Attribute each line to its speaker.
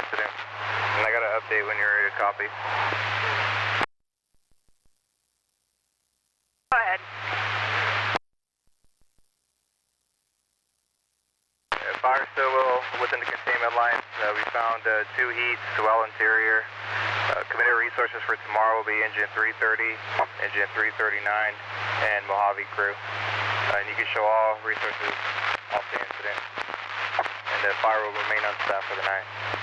Speaker 1: incident. And I got an update when you're ready to copy.
Speaker 2: Go ahead.
Speaker 1: Fire still within the containment lines. We found 2 heats, well interior. Committed resources for tomorrow will be engine 330, engine 339, and Mojave crew. And you can show all resources off the incident. And the fire will remain on staff for the night.